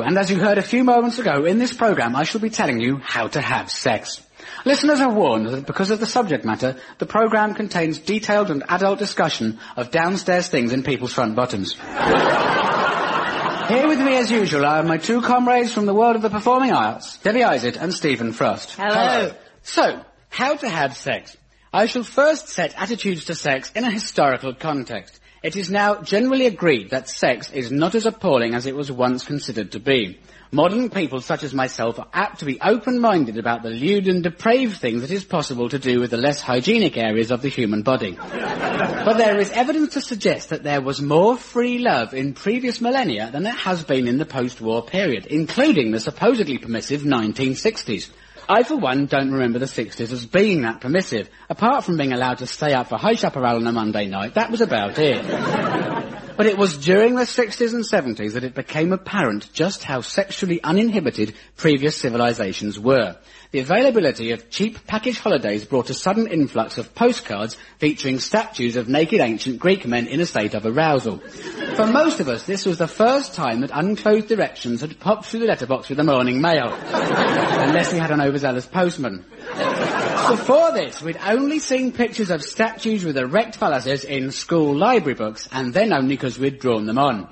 and as you heard a few moments ago, in this programme I shall be telling you how to have sex. Listeners are warned that because of the subject matter, the programme contains detailed and adult discussion of downstairs things in people's front bottoms. Here with me as usual are my two comrades from the world of the performing arts, Debbie Isett and Stephen Frost. Hello. So, how to have sex. I shall first set attitudes to sex in a historical context. It is now generally agreed that sex is not as appalling as it was once considered to be. Modern people such as myself are apt to be open-minded about the lewd and depraved things it is possible to do with the less hygienic areas of the human body. But there is evidence to suggest that there was more free love in previous millennia than there has been in the post-war period, including the supposedly permissive 1960s. I, for one, don't remember the 60s as being that permissive. Apart from being allowed to stay up for High Chaparral on a Monday night, that was about it. But it was during the 60s and 70s that it became apparent just how sexually uninhibited previous civilizations were. The availability of cheap package holidays brought a sudden influx of postcards featuring statues of naked ancient Greek men in a state of arousal. For most of us, this was the first time that unclothed directions had popped through the letterbox with the morning mail. Unless we had an overzealous postman. Before this, we'd only seen pictures of statues with erect phalluses in school library books, and then only because we'd drawn them on.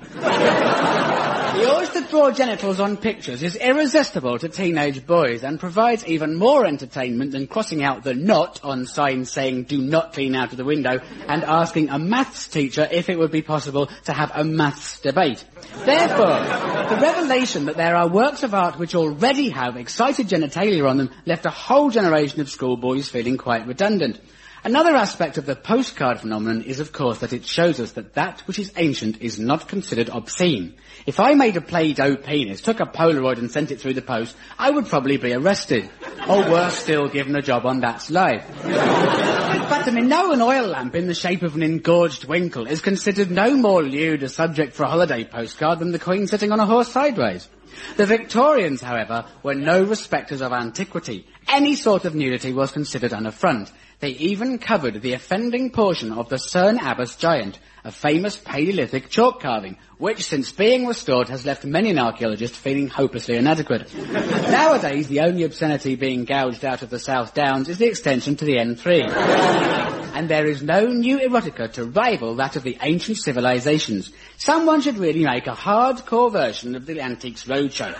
The urge to draw genitals on pictures is irresistible to teenage boys and provides even more entertainment than crossing out the "not" on signs saying "do not clean out of the window" and asking a maths teacher if it would be possible to have a maths debate. Therefore, the revelation that there are works of art which already have excited genitalia on them left a whole generation of schoolboys feeling quite redundant. Another aspect of the postcard phenomenon is, of course, that it shows us that that which is ancient is not considered obscene. If I made a Play-Doh penis, took a Polaroid and sent it through the post, I would probably be arrested. Or worse still, given a job on That's Life. But a Minoan oil lamp in the shape of an engorged winkle is considered no more lewd a subject for a holiday postcard than the Queen sitting on a horse sideways. The Victorians, however, were no respecters of antiquity. Any sort of nudity was considered an affront. They even covered the offending portion of the Cerne Abbas giant, a famous Paleolithic chalk carving, which, since being restored, has left many an archaeologist feeling hopelessly inadequate. Nowadays, the only obscenity being gouged out of the South Downs is the extension to the M3. And there is no new erotica to rival that of the ancient civilizations. Someone should really make a hardcore version of the Antiques Roadshow.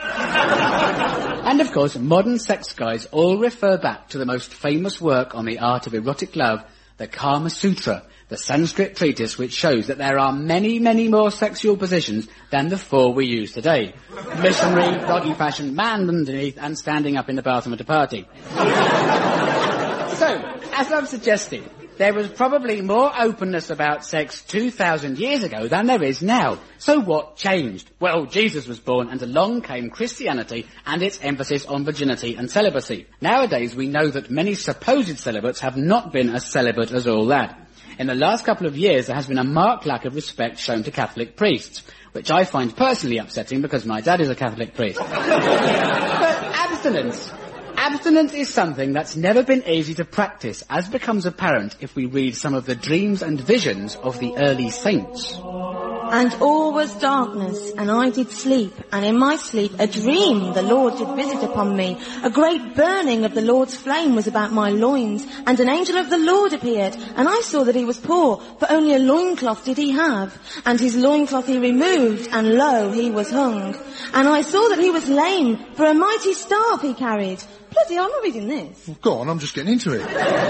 And of course, modern sex guides all refer back to the most famous work on the art of erotic love, the Kama Sutra, the Sanskrit treatise which shows that there are many, many more sexual positions than the 4 we use today. Missionary, doggy fashion, man underneath, and standing up in the bathroom at a party. So, as I've suggested, there was probably more openness about sex 2,000 years ago than there is now. So what changed? Well, Jesus was born and along came Christianity and its emphasis on virginity and celibacy. Nowadays we know that many supposed celibates have not been as celibate as all that. In the last couple of years there has been a marked lack of respect shown to Catholic priests, which I find personally upsetting because my dad is a Catholic priest. But abstinence. Abstinence is something that's never been easy to practice, as becomes apparent if we read some of the dreams and visions of the early saints. And all was darkness, and I did sleep, and in my sleep a dream the Lord did visit upon me. A great burning of the Lord's flame was about my loins, and an angel of the Lord appeared, and I saw that he was poor, for only a loincloth did he have. And his loincloth he removed, and lo, he was hung. And I saw that he was lame, for a mighty staff he carried. Bloody hell, I'm not reading this. Well, go on, I'm just getting into it.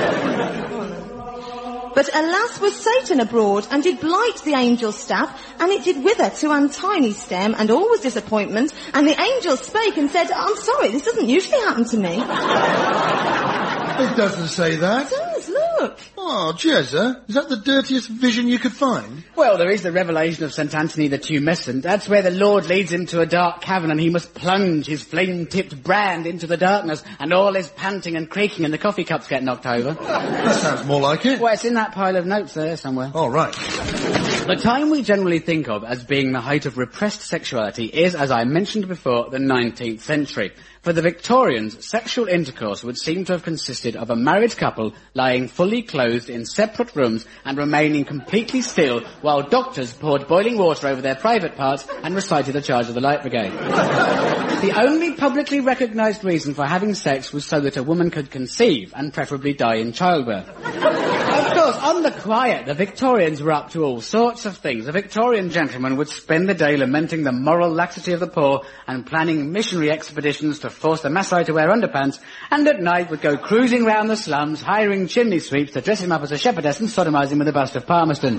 But alas was Satan abroad, and did blight the angel's staff, and it did wither to an tiny stem, and all was disappointment. And the angel spake and said, I'm sorry, this doesn't usually happen to me. It doesn't say that. It does, look. Oh, Jezza, is that the dirtiest vision you could find? Well, there is the revelation of St. Anthony the Tumescent. That's where the Lord leads him to a dark cavern and he must plunge his flame-tipped brand into the darkness and all is panting and creaking and the coffee cups get knocked over. That sounds more like it. Well, it's in that pile of notes there somewhere. Oh, right. The time we generally think of as being the height of repressed sexuality is, as I mentioned before, the 19th century. For the Victorians, sexual intercourse would seem to have consisted of a married couple lying fully clothed in separate rooms and remaining completely still while doctors poured boiling water over their private parts and recited the charge of the Light Brigade. The only publicly recognised reason for having sex was so that a woman could conceive and preferably die in childbirth. Of course, on the quiet, the Victorians were up to all sorts of things. A Victorian gentleman would spend the day lamenting the moral laxity of the poor and planning missionary expeditions to force the Maasai to wear underpants, and at night would go cruising round the slums, hiring chimney sweeps to dress him up as a shepherdess and sodomise him with a bust of Palmerston.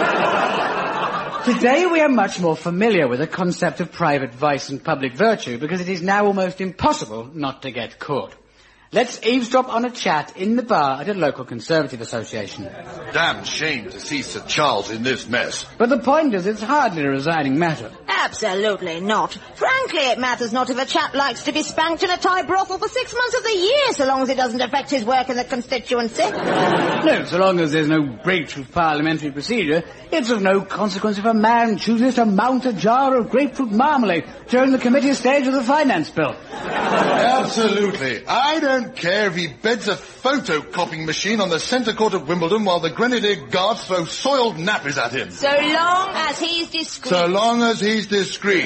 Today we are much more familiar with the concept of private vice and public virtue because it is now almost impossible not to get caught. Let's eavesdrop on a chat in the bar at a local Conservative association. Damn shame to see Sir Charles in this mess. But the point is, it's hardly a resigning matter. Absolutely not. Frankly, it matters not if a chap likes to be spanked in a Thai brothel for 6 months of the year, so long as it doesn't affect his work in the constituency. No, so long as there's no breach of parliamentary procedure, it's of no consequence if a man chooses to mount a jar of grapefruit marmalade during the committee stage of the finance bill. Absolutely. I don't care if he beds a photocopying machine on the centre court of Wimbledon while the Grenadier Guards throw soiled nappies at him. So long as he's discreet. So long as he's discreet.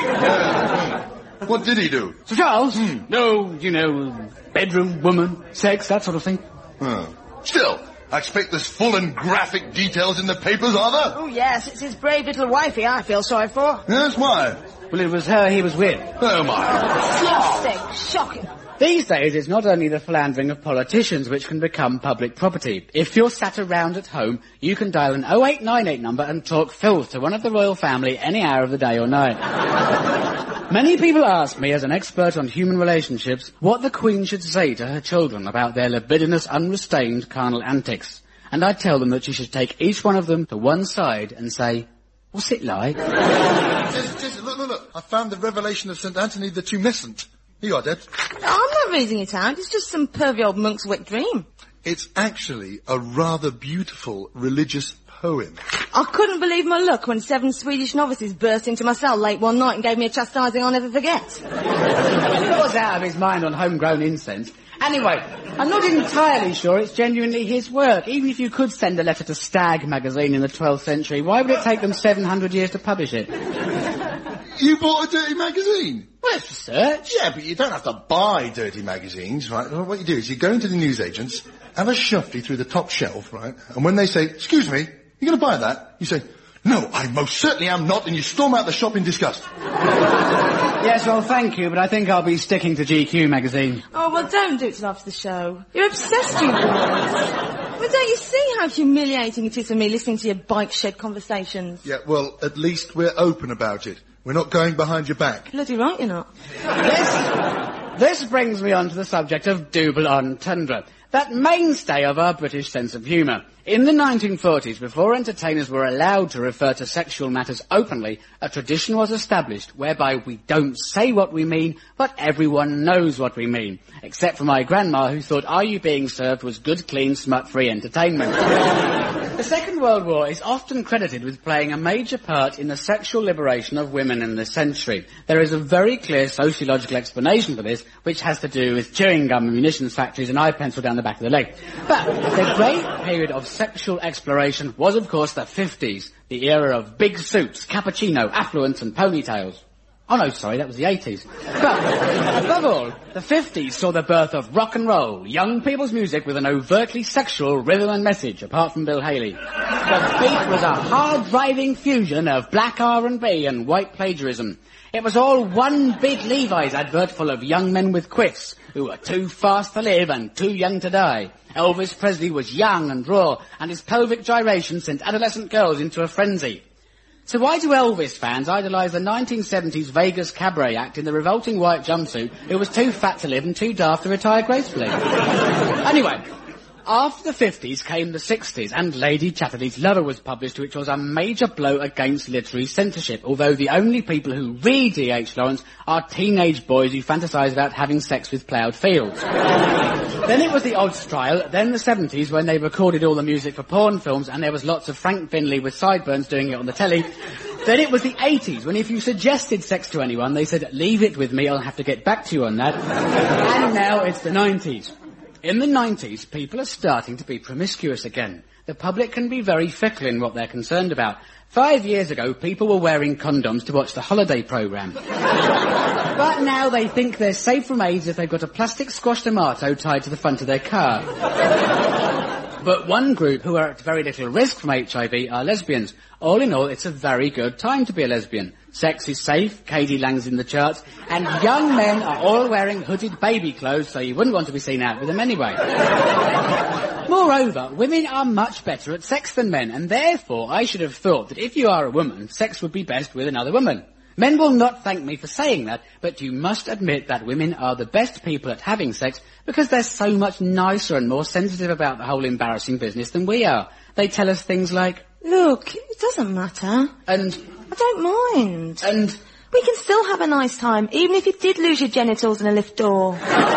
What did he do? Sir Charles? No, you know, bedroom, woman, sex, that sort of thing. Still, I expect there's full and graphic details in the papers, are there? Oh, yes, it's his brave little wifey I feel sorry for. Yes, why? Well, it was her he was with. Oh, my. Shocking. These days, it's not only the philandering of politicians which can become public property. If you're sat around at home, you can dial an 0898 number and talk filth to one of the royal family any hour of the day or night. Many people ask me, as an expert on human relationships, what the Queen should say to her children about their libidinous, unrestrained carnal antics. And I tell them that she should take each one of them to one side and say, what's it like? Look. I found the Revelation of St. Anthony the Tumescent. Here you are, Deb. I'm not reading it out. It's just some pervy old monk's wet dream. It's actually a rather beautiful religious poem. I couldn't believe my luck when 7 Swedish novices burst into my cell late one night and gave me a chastising I'll never forget. He was out of his mind on homegrown incense. Anyway, I'm not entirely sure it's genuinely his work. Even if you could send a letter to Stag magazine in the 12th century, why would it take them 700 years to publish it? You bought a dirty magazine? Well, it's research. Yeah, but you don't have to buy dirty magazines, right? What you do is you go into the newsagents, have a shuffle through the top shelf, right? And when they say, excuse me, you're going to buy that? You say, no, I most certainly am not, and you storm out the shop in disgust. Yes, well, thank you, but I think I'll be sticking to GQ magazine. Oh, well, don't do it till after the show. You're obsessed, you boys. But don't you see how humiliating it is for me listening to your bike shed conversations? Yeah, well, at least we're open about it. We're not going behind your back. Bloody right you're not. This brings me on to the subject of double entendre, that mainstay of our British sense of humour. In the 1940s, before entertainers were allowed to refer to sexual matters openly, a tradition was established whereby we don't say what we mean, but everyone knows what we mean. Except for my grandma, who thought Are You Being Served was good, clean, smut-free entertainment. The Second World War is often credited with playing a major part in the sexual liberation of women in this century. There is a very clear sociological explanation for this, which has to do with chewing gum and munitions factories and eye pencil down the back of the leg. But the great period of sexual exploration was, of course, the 50s, the era of big suits, cappuccino, affluence and ponytails. Oh no, sorry, that was the 80s. But, above all, the 50s saw the birth of rock and roll, young people's music with an overtly sexual rhythm and message, apart from Bill Haley. The beat was a hard-driving fusion of black R&B and white plagiarism. It was all one big Levi's advert full of young men with quiffs, who were too fast to live and too young to die. Elvis Presley was young and raw, and his pelvic gyration sent adolescent girls into a frenzy. So why do Elvis fans idolise the 1970s Vegas cabaret act in the revolting white jumpsuit who was too fat to live and too daft to retire gracefully? Anyway, After the 50s came the 60s, and Lady Chatterley's Lover was published, which was a major blow against literary censorship, although the only people who read D.H. Lawrence are teenage boys who fantasise about having sex with ploughed fields. Then it was the odd style, then the 70s when they recorded all the music for porn films, and there was lots of Frank Finlay with sideburns doing it on the telly. Then it was the 80s, when if you suggested sex to anyone, they said, leave it with me, I'll have to get back to you on that. And now it's the 90s. In the 90s, people are starting to be promiscuous again. The public can be very fickle in what they're concerned about. 5 years ago, people were wearing condoms to watch the holiday programme. But now they think they're safe from AIDS if they've got a plastic squash tomato tied to the front of their car. But one group who are at very little risk from HIV are lesbians. All in all, it's a very good time to be a lesbian. Sex is safe, K.D. Lang's in the charts, and young men are all wearing hooded baby clothes, so you wouldn't want to be seen out with them anyway. Moreover, women are much better at sex than men, and therefore I should have thought that if you are a woman, sex would be best with another woman. Men will not thank me for saying that, but you must admit that women are the best people at having sex because they're so much nicer and more sensitive about the whole embarrassing business than we are. They tell us things like, look, it doesn't matter. And I don't mind. And we can still have a nice time, even if you did lose your genitals in a lift door.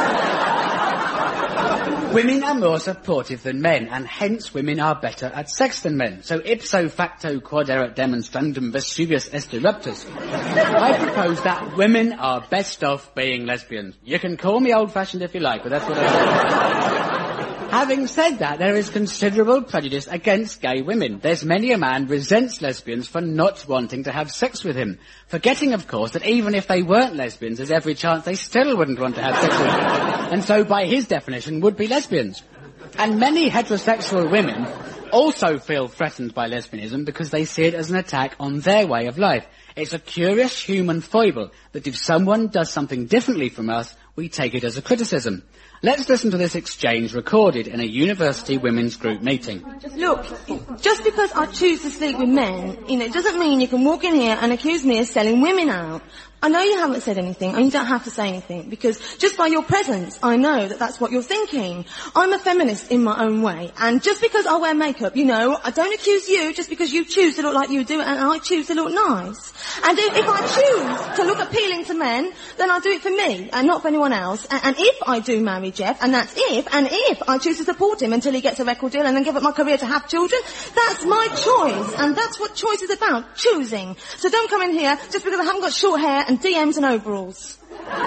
women are more supportive than men, and hence women are better at sex than men. So ipso facto quod erat demonstrandum Vesuvius est eruptus. I propose that women are best off being lesbians. You can call me old-fashioned if you like, but that's what I think. Having said that, there is considerable prejudice against gay women. There's many a man resents lesbians for not wanting to have sex with him, forgetting, of course, that even if they weren't lesbians, there's every chance they still wouldn't want to have sex with him, and so by his definition would be lesbians. And many heterosexual women also feel threatened by lesbianism because they see it as an attack on their way of life. It's a curious human foible that if someone does something differently from us, we take it as a criticism. Let's listen to this exchange recorded in a university women's group meeting. Look, just because I choose to sleep with men, it doesn't mean you can walk in here and accuse me of selling women out. I know you haven't said anything, and you don't have to say anything, because just by your presence, I know that that's what you're thinking. I'm a feminist in my own way, and just because I wear makeup, I don't accuse you just because you choose to look like you do, and I choose to look nice. And if I choose to look appealing to men, then I do it for me, and not for anyone else. And if I do marry Jeff, and that's if I choose to support him until he gets a record deal and then give up my career to have children, that's my choice, and that's what choice is about, choosing. So don't come in here just because I haven't got short hair and DMs and overalls.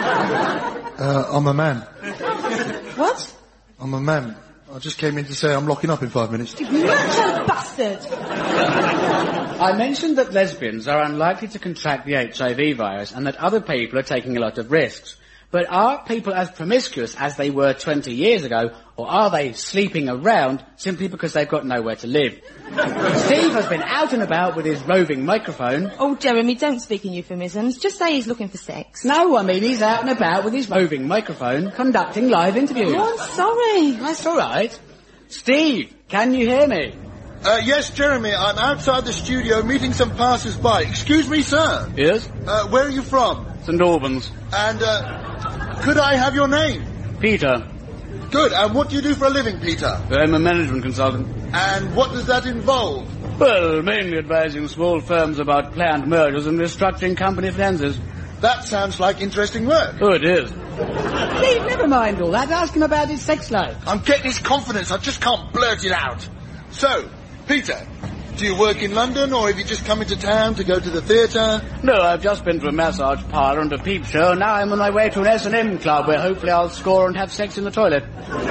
I'm a man. What? I'm a man. I just came in to say I'm locking up in 5 minutes. You macho bastard! I mentioned that lesbians are unlikely to contract the HIV virus and that other people are taking a lot of risks. But are people as promiscuous as they were 20 years ago, or are they sleeping around simply because they've got nowhere to live? Steve has been out and about with his roving microphone. Oh, Jeremy, don't speak in euphemisms. Just say he's looking for sex. No, I mean he's out and about with his roving microphone, conducting live interviews. Oh, I'm sorry. That's all right. Steve, can you hear me? Yes, Jeremy, I'm outside the studio meeting some passers-by. Excuse me, sir. Yes? Where are you from? St Albans. And, could I have your name? Peter. Good, and what do you do for a living, Peter? I'm a management consultant. And what does that involve? Well, mainly advising small firms about planned mergers and restructuring company finances. That sounds like interesting work. Oh, it is. Steve, never mind all that. Ask him about his sex life. I'm getting his confidence. I just can't blurt it out. So, Peter, do you work in London, or have you just come into town to go to the theatre? No, I've just been to a massage parlour and a peep show. Now I'm on my way to an S&M club where hopefully I'll score and have sex in the toilet.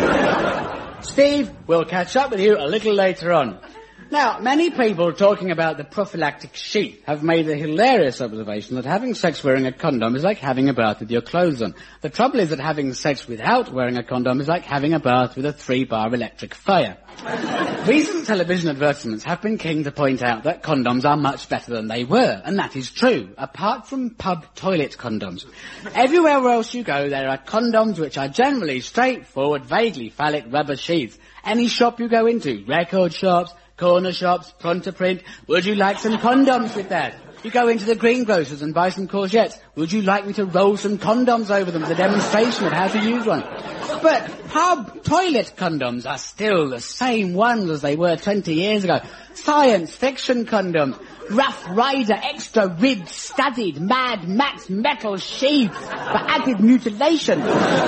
Steve, we'll catch up with you a little later on. Now, many people talking about the prophylactic sheath have made the hilarious observation that having sex wearing a condom is like having a bath with your clothes on. The trouble is that having sex without wearing a condom is like having a bath with a 3-bar electric fire. Recent television advertisements have been keen to point out that condoms are much better than they were, and that is true, apart from pub toilet condoms. Everywhere else you go, there are condoms which are generally straightforward, vaguely phallic rubber sheaths. Any shop you go into, record shops, corner shops, pronto print, would you like some condoms with that? You go into the greengrocers and buy some courgettes. Would you like me to roll some condoms over them as a demonstration of how to use one? But pub toilet condoms are still the same ones as they were 20 years ago. Science fiction condoms. Rough Rider, extra ribbed, studded, Mad Max metal sheaths for added mutilation.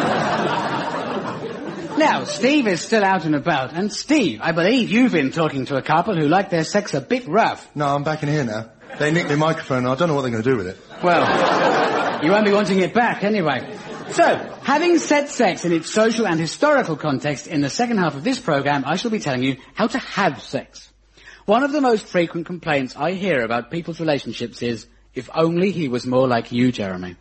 Now, Steve is still out and about, and Steve, I believe you've been talking to a couple who like their sex a bit rough. No, I'm back in here now. They nicked the microphone, I don't know what they're going to do with it. Well, you won't be wanting it back anyway. So, having set sex in its social and historical context, in the second half of this programme, I shall be telling you how to have sex. One of the most frequent complaints I hear about people's relationships is, if only he was more like you, Jeremy.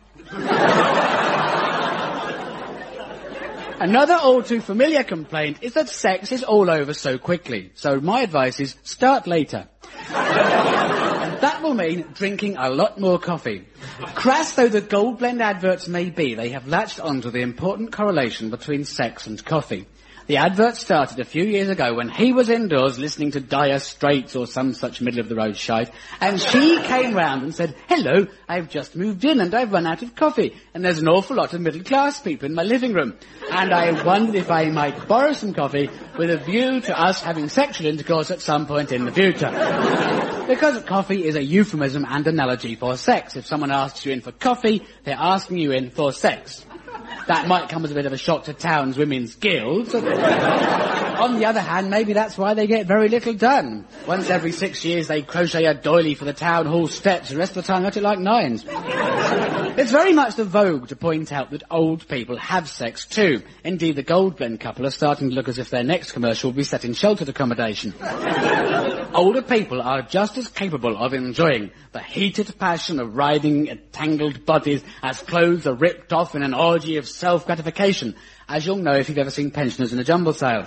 Another all too familiar complaint is that sex is all over so quickly. So my advice is, start later. That will mean drinking a lot more coffee. Crass though the Gold Blend adverts may be, they have latched onto the important correlation between sex and coffee. The advert started a few years ago when he was indoors listening to Dire Straits or some such middle-of-the-road shite, and she came round and said, "Hello, I've just moved in and I've run out of coffee, and there's an awful lot of middle-class people in my living room, and I wondered if I might borrow some coffee with a view to us having sexual intercourse at some point in the future." Because coffee is a euphemism and analogy for sex. If someone asks you in for coffee, they're asking you in for sex. That might come as a bit of a shock to Town's Women's Guild. On the other hand, maybe that's why they get very little done. Once every 6 years they crochet a doily for the town hall steps, the rest of the time let it like nines. It's very much the vogue to point out that old people have sex too. Indeed, the Gold Blend couple are starting to look as if their next commercial will be set in sheltered accommodation. Older people are just as capable of enjoying the heated passion of writhing tangled bodies as clothes are ripped off in an orgy of self-gratification, as you'll know if you've ever seen pensioners in a jumble sale.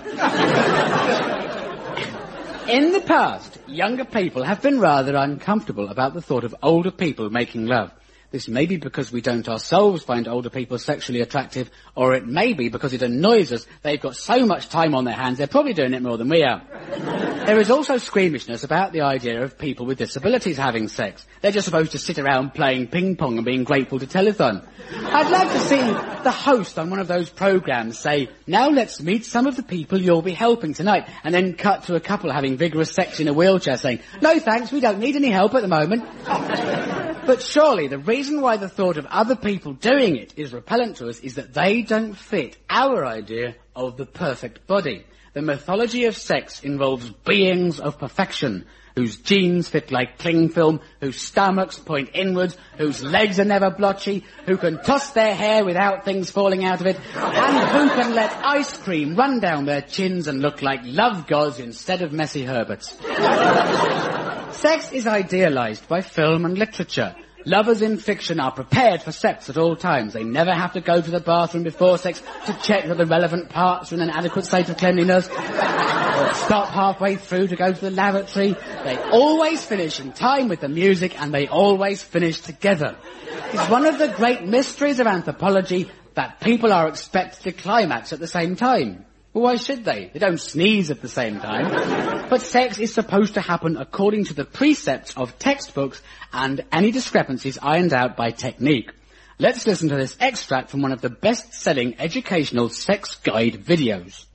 In the past, younger people have been rather uncomfortable about the thought of older people making love. This may be because we don't ourselves find older people sexually attractive, or it may be because it annoys us. They've got so much time on their hands, they're probably doing it more than we are. There is also squeamishness about the idea of people with disabilities having sex. They're just supposed to sit around playing ping pong and being grateful to telethon. I'd like to see the host on one of those programmes say, "Now let's meet some of the people you'll be helping tonight," and then cut to a couple having vigorous sex in a wheelchair saying, "No thanks, we don't need any help at the moment." But surely the reason why the thought of other people doing it is repellent to us is that they don't fit our idea of the perfect body. The mythology of sex involves beings of perfection, whose jeans fit like cling film, whose stomachs point inwards, whose legs are never blotchy, who can toss their hair without things falling out of it, and who can let ice cream run down their chins and look like love gods instead of messy Herberts. Sex is idealized by film and literature. Lovers in fiction are prepared for sex at all times. They never have to go to the bathroom before sex to check that the relevant parts are in an adequate state of cleanliness, or stop halfway through to go to the lavatory. They always finish in time with the music, and they always finish together. It's one of the great mysteries of anthropology that people are expected to climax at the same time. Well, why should they? They don't sneeze at the same time. But sex is supposed to happen according to the precepts of textbooks and any discrepancies ironed out by technique. Let's listen to this extract from one of the best-selling educational sex guide videos.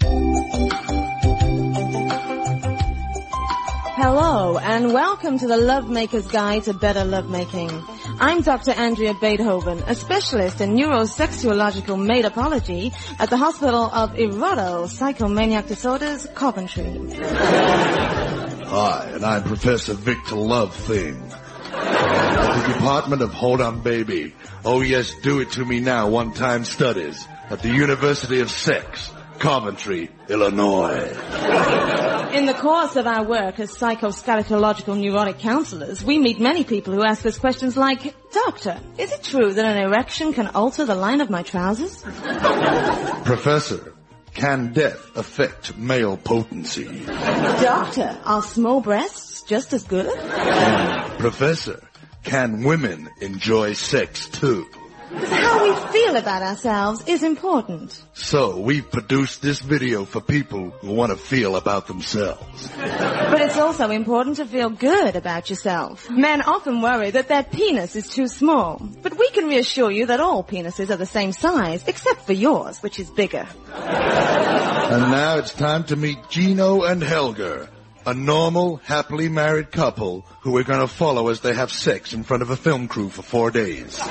Hello, and welcome to the Lovemaker's Guide to Better Lovemaking. I'm Dr. Andrea Beethoven, a specialist in neurosexuological maidapology at the Hospital of Eroto Psychomaniac Disorders, Coventry. Hi, and I'm Professor Victor Lovething at the Department of Hold On Baby. Oh yes, do it to me now one-time studies at the University of Sex, Coventry, Illinois. In the course of our work as psychoskeletological neurotic counselors, we meet many people who ask us questions like, "Doctor, is it true that an erection can alter the line of my trousers?" Professor, can death affect male potency? Doctor, are small breasts just as good? Professor, can women enjoy sex too? Because how we feel about ourselves is important. So, we've produced this video for people who want to feel about themselves. But it's also important to feel good about yourself. Men often worry that their penis is too small. But we can reassure you that all penises are the same size, except for yours, which is bigger. And now it's time to meet Gino and Helga, a normal, happily married couple who we're going to follow as they have sex in front of a film crew for 4 days.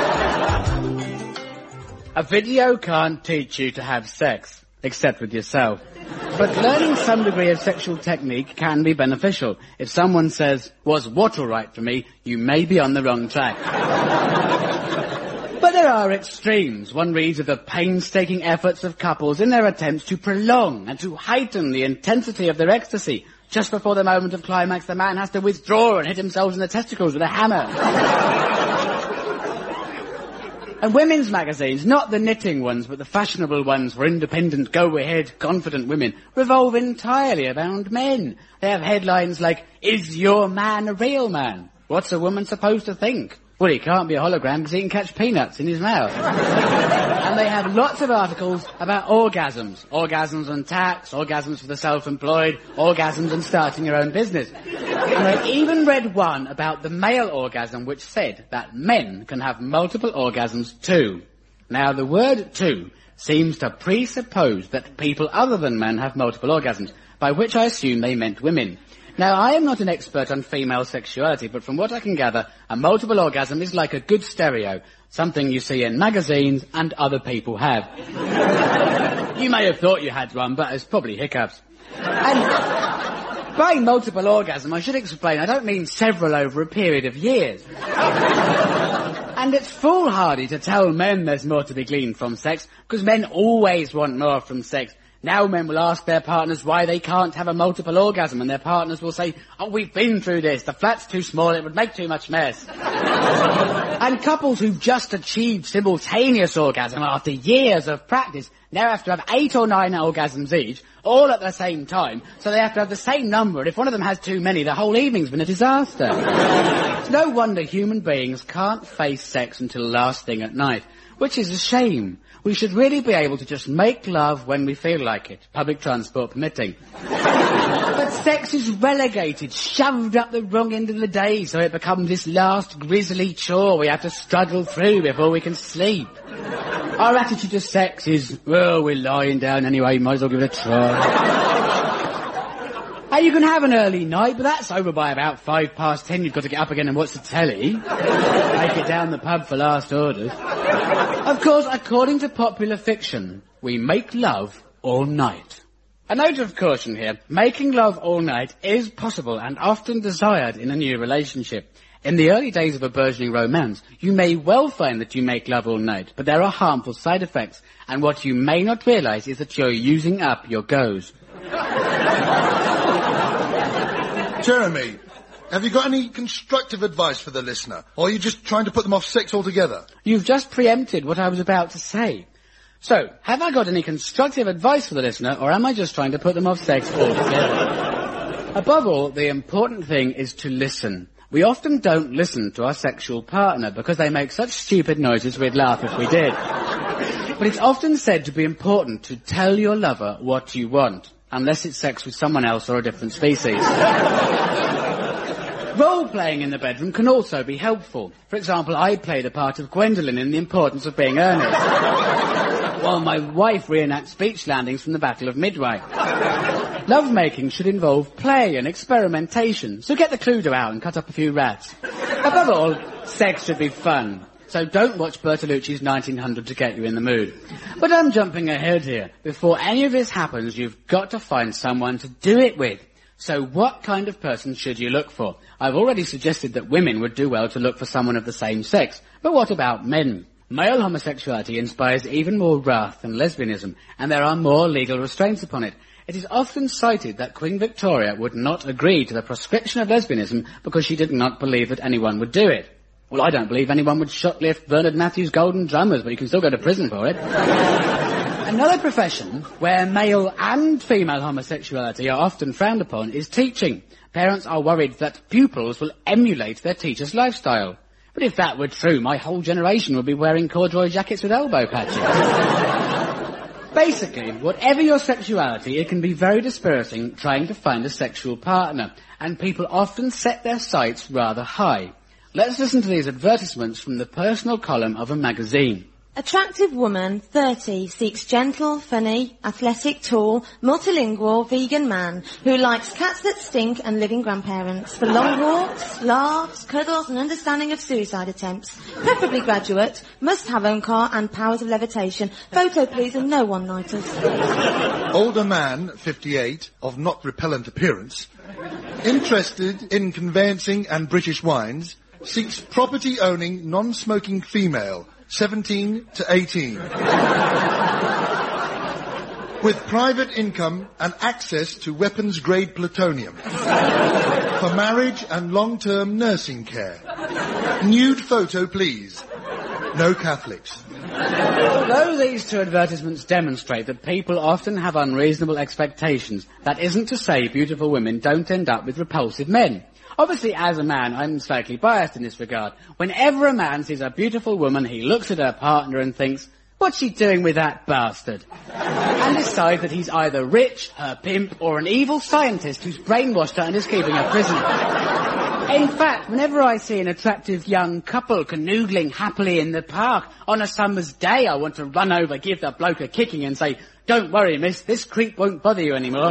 A video can't teach you to have sex, except with yourself. But learning some degree of sexual technique can be beneficial. If someone says, "Was what all right for me?" you may be on the wrong track. But there are extremes. One reads of the painstaking efforts of couples in their attempts to prolong and to heighten the intensity of their ecstasy. Just before the moment of climax, the man has to withdraw and hit himself in the testicles with a hammer. And women's magazines, not the knitting ones, but the fashionable ones for independent, go-ahead, confident women, revolve entirely around men. They have headlines like, "Is your man a real man? What's a woman supposed to think? Well, he can't be a hologram because he can catch peanuts in his mouth." And they have lots of articles about orgasms. Orgasms on tax, orgasms for the self-employed, orgasms and starting your own business. And I even read one about the male orgasm which said that men can have multiple orgasms too. Now, the word "too" seems to presuppose that people other than men have multiple orgasms, by which I assume they meant women. Now, I am not an expert on female sexuality, but from what I can gather, a multiple orgasm is like a good stereo, something you see in magazines and other people have. You may have thought you had one, but it's probably hiccups. And by multiple orgasm, I should explain, I don't mean several over a period of years. And it's foolhardy to tell men there's more to be gleaned from sex, because men always want more from sex. Now men will ask their partners why they can't have a multiple orgasm, and their partners will say, "Oh, we've been through this. The flat's too small. It would make too much mess." And couples who've just achieved simultaneous orgasm after years of practice now have to have 8 or 9 orgasms each, all at the same time, so they have to have the same number, and if one of them has too many, the whole evening's been a disaster. It's no wonder human beings can't face sex until last thing at night, which is a shame. We should really be able to just make love when we feel like it, public transport permitting. But sex is relegated, shoved up the wrong end of the day, so it becomes this last grisly chore we have to struggle through before we can sleep. Our attitude to sex is, "Well, we're lying down anyway, might as well give it a try." Hey, you can have an early night, but that's over by about 10:05. You've got to get up again and watch the telly. Make it down the pub for last orders. Of course, according to popular fiction, we make love all night. A note of caution here. Making love all night is possible and often desired in a new relationship. In the early days of a burgeoning romance, you may well find that you make love all night, but there are harmful side effects, and what you may not realise is that you're using up your goes. Jeremy, have you got any constructive advice for the listener? Or are you just trying to put them off sex altogether? You've just preempted what I was about to say. So, have I got any constructive advice for the listener, or am I just trying to put them off sex altogether? Above all, the important thing is to listen. We often don't listen to our sexual partner because they make such stupid noises we'd laugh if we did. But it's often said to be important to tell your lover what you want, unless it's sex with someone else or a different species. Role-playing in the bedroom can also be helpful. For example, I played the part of Gwendolyn in The Importance of Being Earnest, while my wife reenacts beach landings from the Battle of Midway. Lovemaking should involve play and experimentation, so get the Cluedo out and cut up a few rats. Above all, sex should be fun. So don't watch Bertolucci's 1900 to get you in the mood. But I'm jumping ahead here. Before any of this happens, you've got to find someone to do it with. So what kind of person should you look for? I've already suggested that women would do well to look for someone of the same sex. But what about men? Male homosexuality inspires even more wrath than lesbianism, and there are more legal restraints upon it. It is often cited that Queen Victoria would not agree to the proscription of lesbianism because she did not believe that anyone would do it. Well, I don't believe anyone would shoplift Bernard Matthews' golden drummers, but you can still go to prison for it. Another profession where male and female homosexuality are often frowned upon is teaching. Parents are worried that pupils will emulate their teacher's lifestyle. But if that were true, my whole generation would be wearing corduroy jackets with elbow patches. Basically, whatever your sexuality, it can be very dispiriting trying to find a sexual partner, and people often set their sights rather high. Let's listen to these advertisements from the personal column of a magazine. Attractive woman, 30, seeks gentle, funny, athletic, tall, multilingual, vegan man who likes cats that stink and living grandparents for long walks, laughs, cuddles and understanding of suicide attempts. Preferably graduate, must have own car and powers of levitation. Photo please and no one-nighters. Older man, 58, of not repellent appearance, interested in conveyancing and British wines, seeks property-owning, non-smoking female, 17 to 18. With private income and access to weapons-grade plutonium. For marriage and long-term nursing care. Nude photo, please. No Catholics. Although these two advertisements demonstrate that people often have unreasonable expectations, that isn't to say beautiful women don't end up with repulsive men. Obviously, as a man, I'm slightly biased in this regard. Whenever a man sees a beautiful woman, he looks at her partner and thinks, what's she doing with that bastard? And decides that he's either rich, her pimp, or an evil scientist who's brainwashed her and is keeping her prisoner. In fact, whenever I see an attractive young couple canoodling happily in the park on a summer's day, I want to run over, give the bloke a kicking and say, don't worry, miss, this creep won't bother you anymore.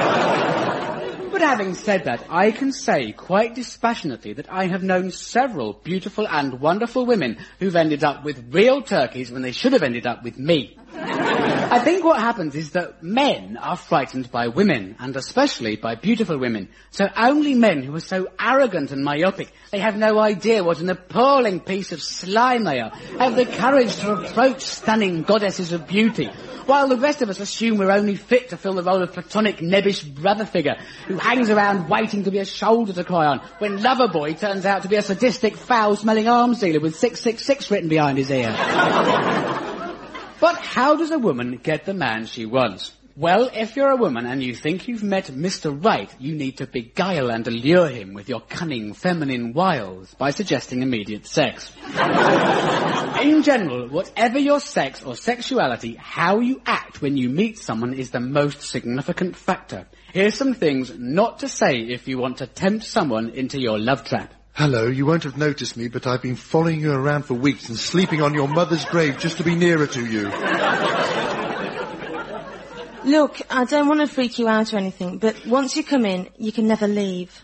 But having said that, I can say quite dispassionately that I have known several beautiful and wonderful women who've ended up with real turkeys when they should have ended up with me. I think what happens is that men are frightened by women, and especially by beautiful women. So only men who are so arrogant and myopic, they have no idea what an appalling piece of slime they are, have the courage to approach stunning goddesses of beauty, while the rest of us assume we're only fit to fill the role of platonic nebbish brother figure who hangs around waiting to be a shoulder to cry on, when Loverboy turns out to be a sadistic, foul-smelling arms dealer with 666 written behind his ear. But how does a woman get the man she wants? Well, if you're a woman and you think you've met Mr. Right, you need to beguile and allure him with your cunning feminine wiles by suggesting immediate sex. In general, whatever your sex or sexuality, how you act when you meet someone is the most significant factor. Here's some things not to say if you want to tempt someone into your love trap. Hello, you won't have noticed me, but I've been following you around for weeks and sleeping on your mother's grave just to be nearer to you. Look, I don't want to freak you out or anything, but once you come in, you can never leave.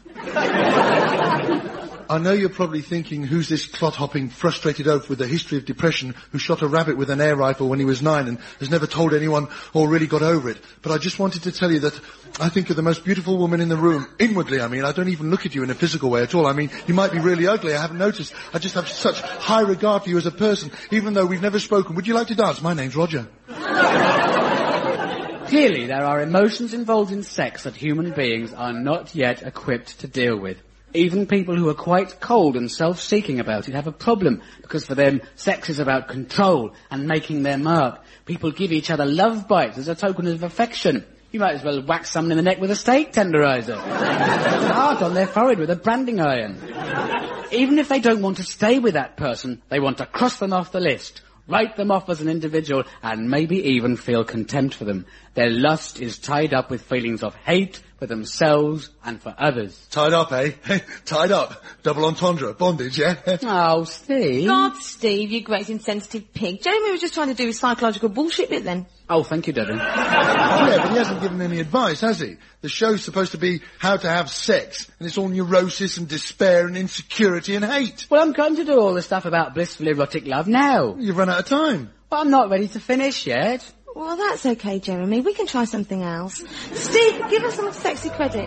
I know you're probably thinking, who's this clot-hopping, frustrated oaf with a history of depression who shot a rabbit with an air rifle when he was 9 and has never told anyone or really got over it. But I just wanted to tell you that I think you're the most beautiful woman in the room. Inwardly, I mean. I don't even look at you in a physical way at all. I mean, you might be really ugly. I haven't noticed. I just have such high regard for you as a person, even though we've never spoken. Would you like to dance? My name's Roger. Clearly, there are emotions involved in sex that human beings are not yet equipped to deal with. Even people who are quite cold and self-seeking about it have a problem, because for them, sex is about control and making their mark. People give each other love bites as a token of affection. You might as well whack someone in the neck with a steak tenderizer. Heart on their forehead with a branding iron. Even if they don't want to stay with that person, they want to cross them off the list, write them off as an individual, and maybe even feel contempt for them. Their lust is tied up with feelings of hate for themselves and for others. Tied up, eh? Tied up. Double entendre. Bondage, yeah? Oh, Steve. God, Steve, you great insensitive pig. Jeremy was just trying to do his psychological bullshit bit then. Oh, thank you, Daddy. Yeah, but he hasn't given any advice, has he? The show's supposed to be how to have sex, and it's all neurosis and despair and insecurity and hate. Well, I'm going to do all the stuff about blissful erotic love now. You've run out of time. But I'm not ready to finish yet. Well, that's okay, Jeremy. We can try something else. Steve, give us some sexy credit.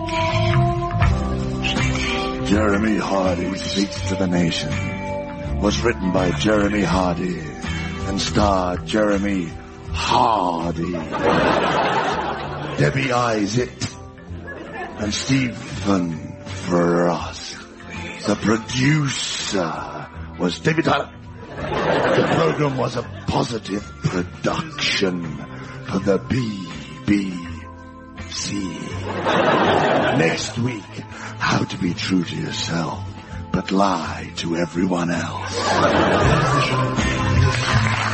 Jeremy Hardy Speaks to the Nation was written by Jeremy Hardy and starred Jeremy Hardy, Debbie Isaac, and Stephen Frost. The producer was David Tyler. The program was a positive production for the BBC. Next week, how to be true to yourself, but lie to everyone else.